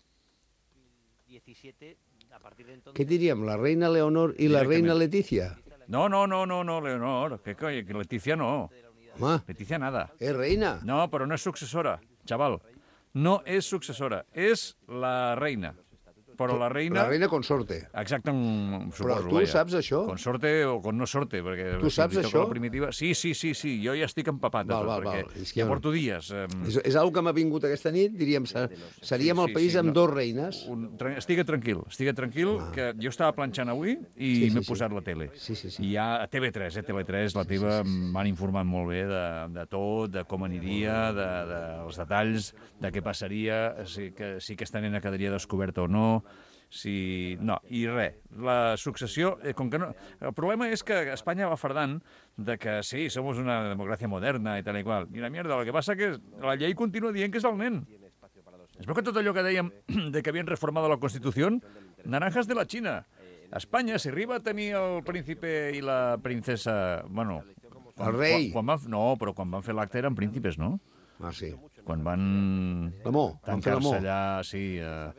què diríem, la reina Leonor i la reina Letícia? No, Leonor, que Letícia no. Home. Letícia nada. És reina. No, però no és successora, xaval. No és successora, és la reina. Però la reina... La reina consorte. Exacte, suposo. Però tu saps això? Consorte o con no sorte, perquè... Tu saps això? La primitiva... Sí, jo ja estic empapat de tot, perquè ja porto dies. És una que m'ha vingut aquesta nit, diríem, seríem el país amb dos reines. Estiga tranquil, que jo estava planxant avui i m'he posat la tele. I ja a TV3, TV3, la teva m'han informat molt bé de tot, de com aniria, dels detalls, de què passaria, si aquesta nena quedaria descoberta o no, no, i res, la successió, com que no... El problema és que Espanya va fardant de que sí, somos una democràcia moderna i tal i qual, i una mierda, el que passa que la llei continua dient que és el nen. Es veu que tot allò que dèiem de que havien reformat la Constitució, naranjas de la Xina. Espanya, si arriba a tenir el príncipe i la princesa... Bueno, el rei. No, però quan van fer l'acte eren príncipes, no? Ah, sí. Quan van tancar-se allà, sí,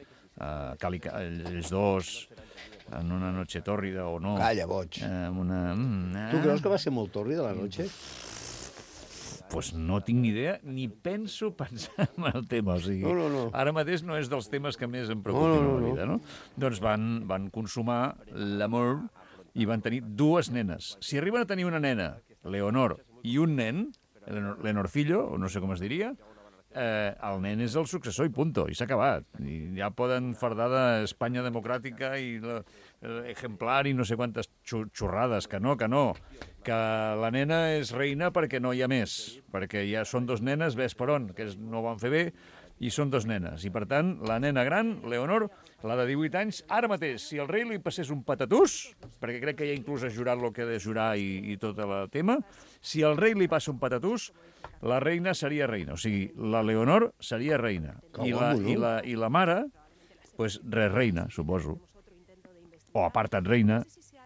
ells dos, en una noche tòrrida o no. Calla, boig. Tu creus que va ser molt tòrrida la noche? Pues no tinc ni idea, ni penso pensar en el tema. O sigui, ara mateix no és dels temes que més em preocupen a la vida, no? Doncs van consumar l'amor i van tenir dues nenes. Si arriben a tenir una nena, Leonor, i un nen, Lenorcillo, o no sé com es diria, el nen és el successor i punto, i s'ha acabat. I ja poden fardar d'Espanya democràtica i exemplar i no sé quantes xorrades, que no, que la nena és reina perquè no hi ha més, perquè ja són dos nenes, ves per on, que no ho van fer bé, i són dos nenes. I, per tant, la nena gran, Leonor, la de 18 anys, ara mateix, si el rei li passés un patatús, perquè crec que ja inclús ha jurat el que ha de jurar i tot el tema, si el rei li passa un patatús, la reina seria reina. O sigui, la Leonor seria reina. I la mare, pues, reina, suposo. O aparta't reina,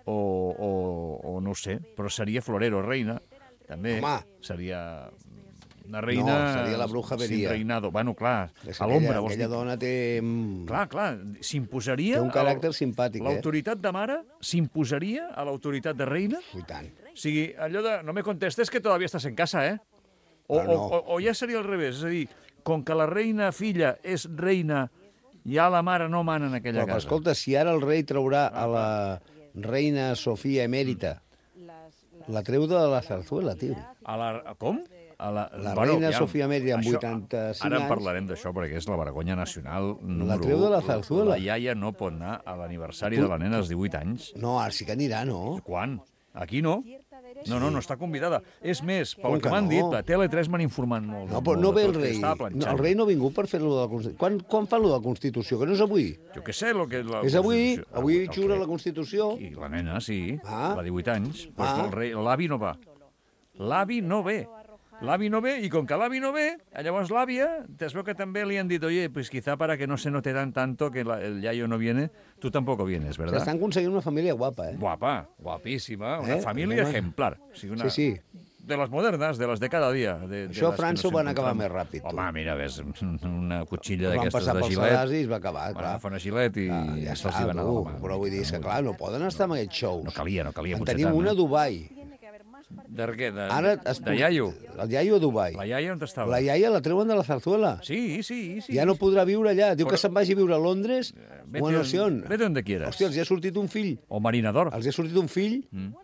o no ho sé, però seria florero reina, també. Home. Seria... una reina... No, seria la bruja veria. Sin reinado. Bueno, clar, a l'ombra. Aquella dona té... Clar, s'imposaria... Té un caràcter simpàtic, l'autoritat de mare s'imposaria a l'autoritat de reina? I tant. O sigui, allò de... No me contestes que todavía estàs en casa, eh? O ja seria al revés, és a dir, com que la reina filla és reina, ja la mare no mana en aquella casa. Però escolta, si ara el rei traurà a la reina Sofia emèrita, la treu de la Zarzuela, tio. Com? La reina Sofia Emèrita amb 85 anys... Ara en parlarem d'això, perquè és la vergonya nacional número 1. La treu de la Zarzuela. La iaia no pot anar a l'aniversari de la nena als 18 anys. No, ara sí que anirà, no? Quan? Aquí no. No està convidada. És més, pel que m'han dit, a Tele3 m'han informat molt. No, però no ve el rei. El rei no ha vingut per fer-lo de la Constitució. Quan fan lo de la Constitució? Que no és avui? Jo què sé, lo que... És avui. Avui jura la Constitució. I la nena, sí. La 18 anys. Però l'avi no va. L'avi no ve. L'avi no ve, i com que l'avi no ve, llavors l'àvia, es veu que també li han dit, oye, pues quizá para que no se note tanto que el yayo no viene, tú tampoco vienes, ¿verdad? S'estan aconseguint una família guapa, Guapa, guapíssima, una família ejemplar. Sí. De les modernes, de les de cada dia. Això a França ho van acabar més ràpid. Home, mira, ves, una cotxilla d'aquestes de Gilet. Van passar pels sedars i es va acabar, clar. Van fer una Gilet i ja se'ls va anar a la mà. Però vull dir, que clar, no poden estar amb aquests shows. No calia. En tenim una a Dubai. De què? De iaio? El iaio a Dubai. La iaia on estava? La iaia la treuen de la Zarzuela. Sí. Ja no podrà viure allà. Diu que se'n vagi a viure a Londres o a no sé on. Vete donde quieras. Hòstia, els hi ha sortit un fill. O marinador. Els hi ha sortit un fill.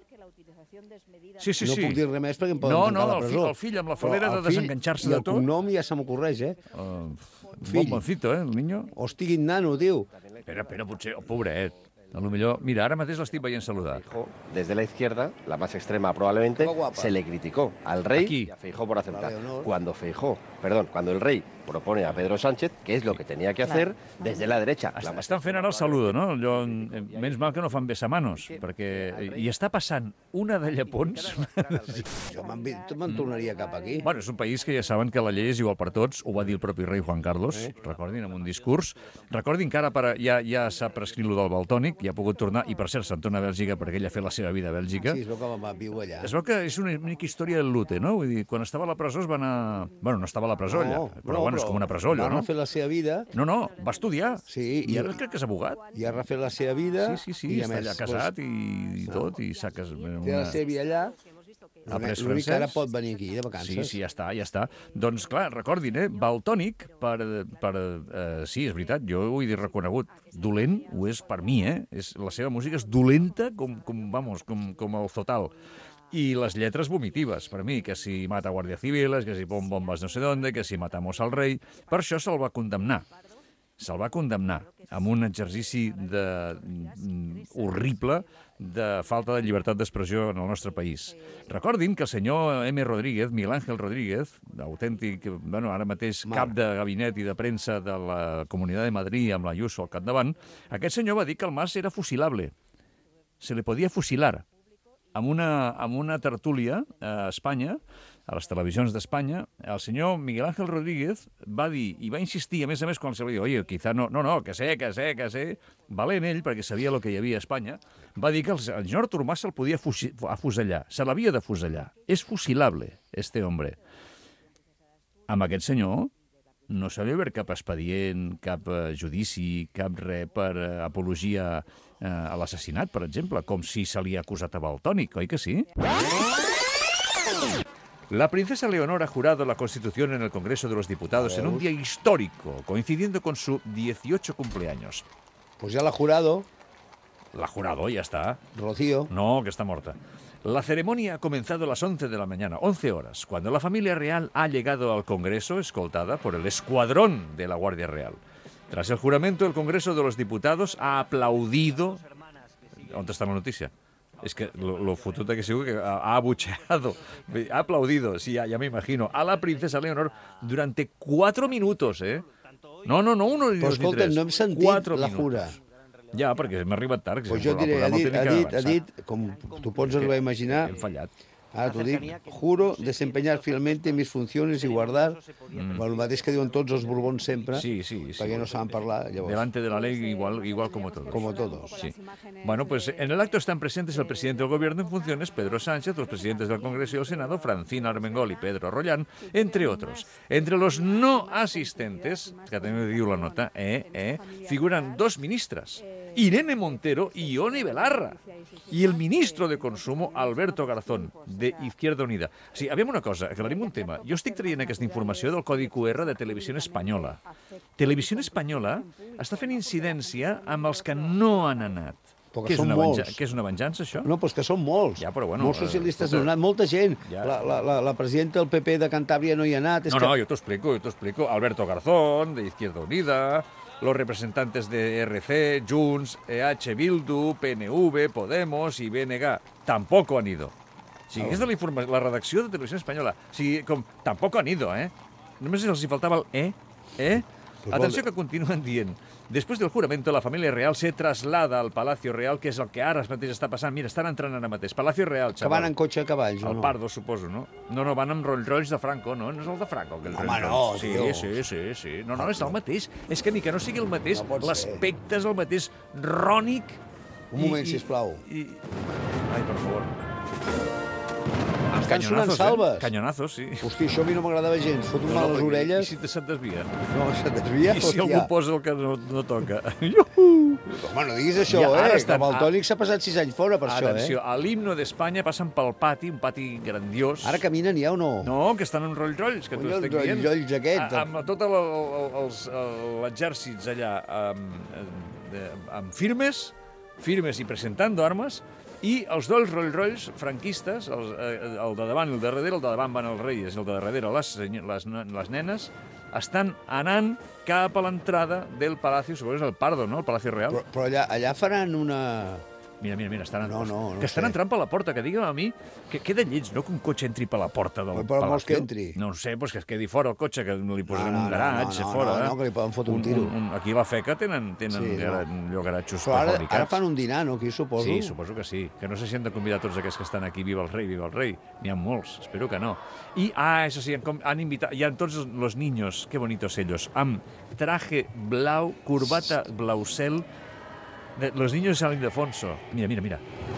Sí. No puc dir res més perquè em poden tancar a la presó. No, el fill amb la falera de desenganxar-se de tot. I el cognom ja se m'ocorreix, Fill. Bomboncito, el niño. O estigui nano, tio. Espera, potser... Pobret. A lo millor, mira, ara mateix l'estic veient saludar. Desde la izquierda, la más extrema probablemente, se le criticó al rey y a Feijóo por aceptar. Cuando el rey propone a Pedro Sánchez, que es lo que tenía que hacer desde la derecha. Estan fent ara el saludo, no? Menys mal que no fan besamanos, perquè hi està passant una de llepons. Jo me'n tornaria cap aquí. Bueno, és un país que ja saben que la llei és igual per tots, ho va dir el propi rei Juan Carlos, recordin, en un discurs. Recordin que ara ja s'ha prescrit lo del Valtònic, ja ha pogut tornar, i per cert se'n torna a Bèlgica perquè ell ha fet la seva vida a Bèlgica. Sí, es veu que va viure allà. Es veu que és una mica història del lute, no? Vull dir, quan estava a la presó es va anar... Bueno, no estava a la presó allà, però bueno, és com una presó allò, no? Va refer la seva vida. No, va estudiar. Sí. I ara crec que és abogat. I ha refet la seva vida. Sí, està allà casat i tot, i s'ha casat. Té la seva vida allà. ha après francès. L'únic que ara pot venir aquí de vacances. Sí, ja està. Doncs, clar, recordin, Valtònyc, sí, és veritat, jo ho he dit reconegut, dolent ho és per mi, la seva música és dolenta com el Zotal. I les lletres vomitives, per mi, que si mata guàrdia civiles, que si pon bombes no sé d'onde, que si matamos al rei. Per això se'l va condemnar. Se'l va condemnar amb un exercici horrible de falta de llibertat d'expressió en el nostre país. Recordin que el senyor M. Rodríguez, Miguel Ángel Rodríguez, autèntic, ara mateix cap de gabinet i de premsa de la Comunitat de Madrid amb l'Ayuso al capdavant, aquest senyor va dir que el Mas era fusilable. Se le podia fusilar. Amb una tertúlia a Espanya, a les televisions d'Espanya, el senyor Miguel Ángel Rodríguez va dir, i va insistir, a més, quan se li va dir, oye, quizá no, que sé, valent ell, perquè sabia el que hi havia a Espanya, va dir que el senyor Artur Mas se'l podia afusellar, se l'havia de fusellar. És fusilable, este hombre. Amb aquest senyor no s'ha d'haver cap expedient, cap judici, cap res per apologia a l'assassinat, per exemple, com si se li ha acusat a Valtònyc, oi que sí? La princesa Leonor ha jurado la Constitución en el Congreso de los Diputados en un día histórico, coincidiendo con su 18 cumpleaños. Pues ya la ha jurado. La ha jurado, ya está. Rocío. No, que está muerta. La ceremonia ha comenzado a las 11 de la mañana, 11 horas, cuando la familia real ha llegado al Congreso escoltada por el escuadrón de la Guardia Real. Tras el juramento, el Congreso de los Diputados ha aplaudido... ¿Dónde está la noticia? Es que lo fotuta que sigo que ha abucheado, ha aplaudido, sí, ya me imagino, a la princesa Leonor durante 4 minutos, No, 1 ni 2 ni 3. No hem sentit la jura. Ja, perquè m'ha arribat tard. Pues jo diré, ha dit, com tu pots imaginar... Hem fallat. Ara t'ho dic, juro desempeñar fielmente mis funciones y guardar, el mateix que diuen tots els borbons sempre, perquè no saben parlar. Llavors. Delante de la ley igual como todos. Como todos. Sí. Bueno, pues en el acto están presentes el presidente del Gobierno en funciones, Pedro Sánchez, los presidentes del Congreso y del Senado, Francina Armengol y Pedro Rollán, entre otros. Entre los no asistentes, que también diu la nota, figuran 2 ministras, Irene Montero y Ione Belarra, y el ministro de Consumo, Alberto Garzón, de Izquierda Unida. Sí, aviam una cosa, aclarim un tema. Jo estic traient aquesta informació del codi QR de Televisió Espanyola. Televisió Espanyola està fent incidència amb els que no han anat. Perquè són molts. Què és una venjança, això? No, però és que són molts. Ja, però bueno, molts socialistes no han anat, molta gent. Ja. La presidenta del PP de Cantàbria no hi ha anat. No, jo t'ho explico. Alberto Garzón, de Izquierda Unida... Los representantes de RC, Junts, EH, Bildu, PNV, Podemos y BNG tampoco han ido. O sigui, és de la redacció de Televisió Espanyola. O sigui, tampoc han ido, Només els hi faltava el Atenció que continuen dient. Después del juramento, la familia real se traslada al Palacio Real, que és el que ara mateix està passant. Mira, estan entrant ara mateix. Palacio Real, xaval. Que van en cotxe a cavalls, o no? Al Pardo, suposo, no? No, van amb Rolls Royce de Franco, no? No és el de Franco, aquell Rolls Royce. Home, no, tio. Sí. No, és el mateix. És que ni que no sigui el mateix, l'aspecte és el mateix rònic. Un moment, sisplau. Ai, per favor. Estan sonant salves. Canyonazos, sí. Hosti, això a mi no m'agradava gens. Fot un mal a les orelles. I si se't desvia? No, se't desvia, I si algú posa el que no toca? Home, no diguis això, que Valtònyc s'ha passat 6 anys fora per això, Atenció, a l'himno d'Espanya passen pel pati, un pati grandiós. Ara caminen ja o no? No, que estan en Rolls Royce, que t'ho estic dient. Un Rolls aquest. Amb tot l'exèrcit allà, amb firmes i presentant armes, i els 2 Rolls Royce franquistes, el de davant i el de darrere, el de davant van els reis, el de darrere les nenes, estan anant cap a l'entrada del Palacio, suposo que és el Pardo, no?, el Palacio Real. Però allà faran una... Mira, estan entrant per la porta, que digue'm a mi que queda lleig, no?, que un cotxe entri per la porta del Palacio. Però vols que entri? No sé, que es quedi fora el cotxe, que li posarem un garatge fora. No, que li poden fotre un tiro. Aquí a la FECA tenen garatxos prefabricats. Ara fan un dinar, no?, aquí suposo. Sí, suposo que sí. Que no sé si han de convidar tots aquests que estan aquí, viva el rei. N'hi ha molts, espero que no. I, això sí, han invitat, hi ha tots els niños, qué bonitos ellos, amb traje blau, corbata blau cel. Los niños de San Ildefonso. Mira.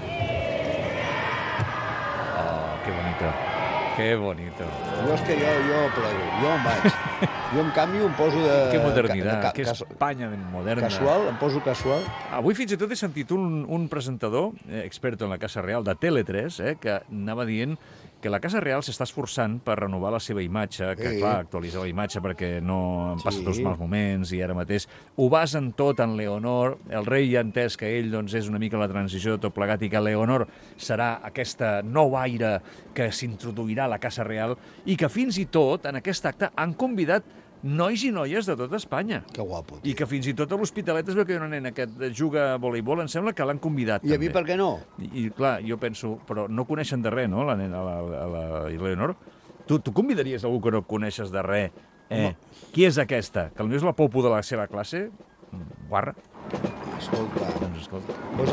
Oh, qué bonito. Jo és que jo plego, jo em vaig. Jo, en canvi, em poso de... Que modernitat, que Espanya moderna. Casual, em poso casual. Avui fins i tot he sentit un presentador, experto en la Casa Real, de Tele3, que anava dient que la Casa Real s'està esforçant per renovar la seva imatge, que, clar, actualitzar la imatge perquè no en passa tots mals moments i ara mateix ho basen tot en Leonor. El rei ja ha entès que ell doncs, és una mica la transició de tot plegat i que Leonor serà aquesta nou aire que s'introduirà a la Casa Real i que fins i tot en aquest acte han convidat nois i noies de tota Espanya. Que guapo. I que fins i tot a l'Hospitalet es veu que hi ha una nena que juga a voleibol, em sembla que l'han convidat. I a mi per què no? I clar, jo penso, però no coneixen de res, no, la nena, la Leonor? Tu convidaries algú que no coneixes de res? Qui és aquesta? Que potser és la popu de la seva classe? Guarra? Escolta, doncs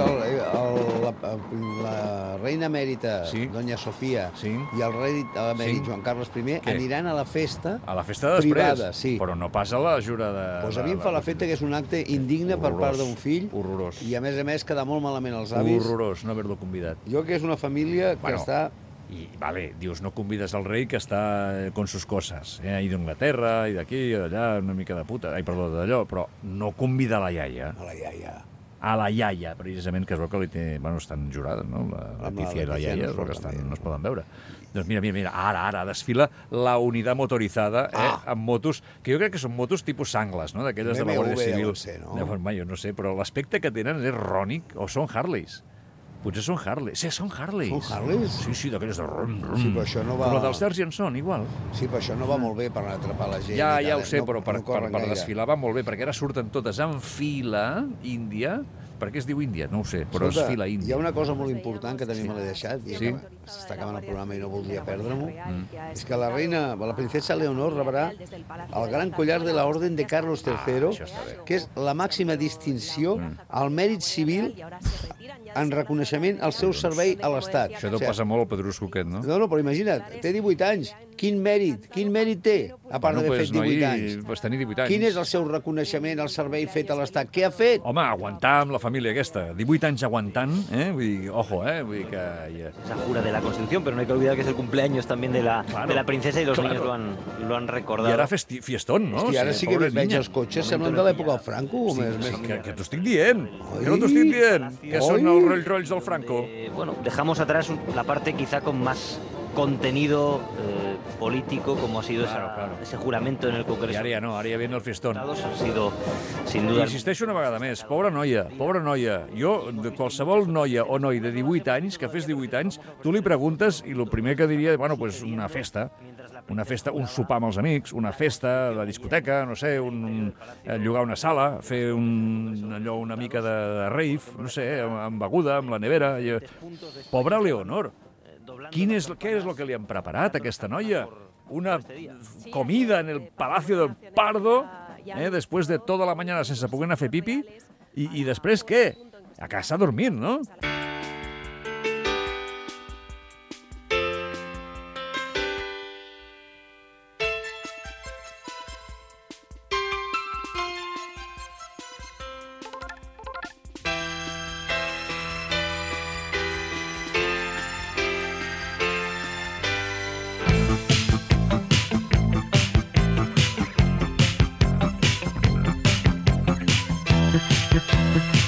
la reina emèrita, Doña Sofia, i el rei emèrit, Joan Carles I, aniran a la festa privada. A la festa de després? Però no pas a la jurada... Doncs a mi em fa l'efecte que és un acte indigne per part d'un fill. Horrorós. I a més quedar molt malament als avis. Horrorós, no haver-lo convidat. Jo que és una família que està... I, dius, no convides al rei que està con sus cosas, i d'Anglaterra, i d'aquí, i d'allà, una mica de puta, d'allò, però no convida a la iaia. A la iaia. A la iaia, precisament, que es veu que li té... Bueno, estan jurades, no? La Leticia i la iaia, no es poden veure. Doncs mira, ara desfila la unitat motoritzada amb motos, que jo crec que són motos tipus sangles, no? D'aquelles de la Guàrdia Civil. Jo no sé, però l'aspecte que tenen és rònic, o són Harleys. Potser són Harleys. Sí, són Harleys. Són Harleys? Sí, d'aquelles de rum. Sí, però això no va... Però dels Sergeant són, igual. Sí, però això no va molt bé per atrapar la gent. Ja ho sé, però per desfilar va molt bé, perquè ara surten totes en fila índia. Per què es diu Índia? No ho sé, però es fila Índia. Hi ha una cosa molt important que també me l'he deixat, i s'està acabant el programa i no voldria perdre-m'ho, és que la princesa Leonor rebrà el gran collar de la Orden de Carlos III, que és la màxima distinció al mèrit civil en reconeixement al seu servei a l'Estat. Això deu passar molt al Pedrusco aquest, no? No, però imagina't, té 18 anys. Quin mèrit té, a part d'haver fet 18 anys? Vas tenir 18 anys. Quin és el seu reconeixement al servei fet a l'Estat? Què ha fet? Home, aguantar amb la família aquesta. 18 anys aguantant, Vull dir, ojo, Vull dir que... Esa jura de la Constitución, pero no hay que olvidar que es el cumpleaños también de la princesa y los niños lo han recordado. I ara fiestón, no? Hòstia, ara sí que veig els cotxes, semblen de l'època del Franco. Que t'ho estic dient. Que no t'ho estic dient. Que són els Rolls-Royce del Franco. Bueno, dejamos atrás la parte quizá con más contenido político, como ha sido ese juramento en el Congreso. I ara ja viene el festón. Ha sido, sin duda... Insisteixo una vegada més, pobra noia. Jo, de qualsevol noia o noi de 18 anys, que fes 18 anys, tu li preguntes i el primer que diria, bueno, pues una festa, un sopar amb els amics, una festa, la discoteca, no sé, llogar una sala, fer allò una mica de rave, no sé, amb beguda, amb la nevera. Pobra Leonor. Què és el que li han preparat a aquesta noia? Una comida en el Palacio del Pardo, després de tota la mañana sense poder anar a fer pipi, i després què? A casa a dormir, no? Thank you.